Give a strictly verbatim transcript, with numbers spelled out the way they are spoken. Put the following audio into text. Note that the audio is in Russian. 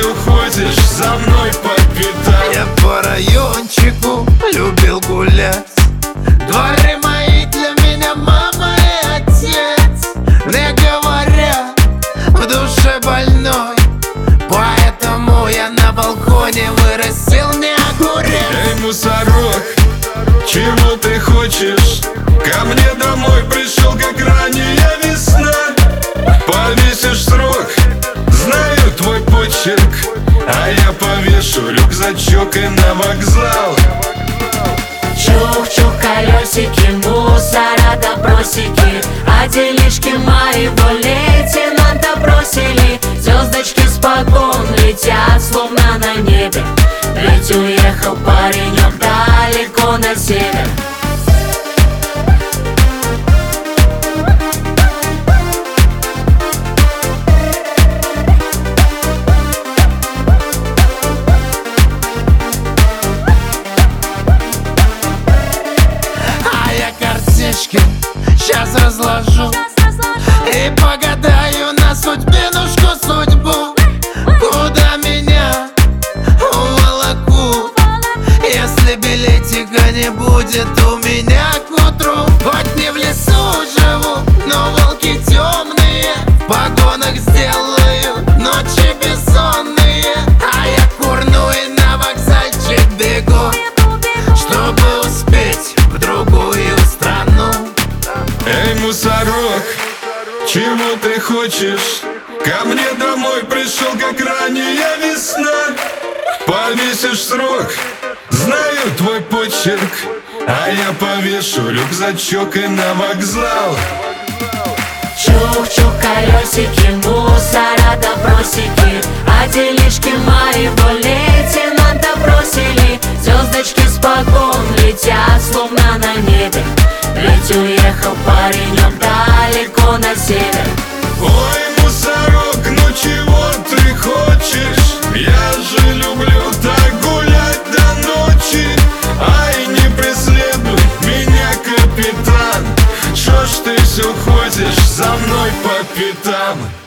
все ходишь за мной по пятам? Я по райончику любил гулять. Дворы мои для меня мама и отец. Мне говорят, в душе больной, поэтому я на балконе вырастил не огурец. Эй, мусорок, чего ты хочешь? Ко мне домой пришел, как ранняя весна. Повесишь срок, знаю твой почерк, а я повешу рюкзачок и на вокзал. Чух-чух, колесики, мусора добросики, а делишки моего лейтенанта бросили. Звездочки с погон летят, словно на небе, ведь уехал паренек далеко на север. Сейчас разложу и погадаю на судьбинушку судьбу. Куда меня уволокут, если билетика не будет у меня к утру? Хоть не в лесу живу, но волки темные в погонах сделают ночи бессонные. А я курну и на вокзальчик бегу, чтобы успеть в другую страну. Эй, мусорок, чего ты хочешь? Ко мне домой пришел, как ранняя весна. Повесишь срок, знаю твой почерк, а я повешу рюкзачок и на вокзал. Чух-чух, колесики, мусора добросики, а делишки моего лейтенанта бросили. Звездочки с погон летят, словно на небе, ведь уехал паренек далеко на север. Ой, мусорок, ну чего ты хочешь? Я же люблю так гулять до ночи. Ай, не преследуй меня, капитан, шо ж ты все ходишь за мной по пятам?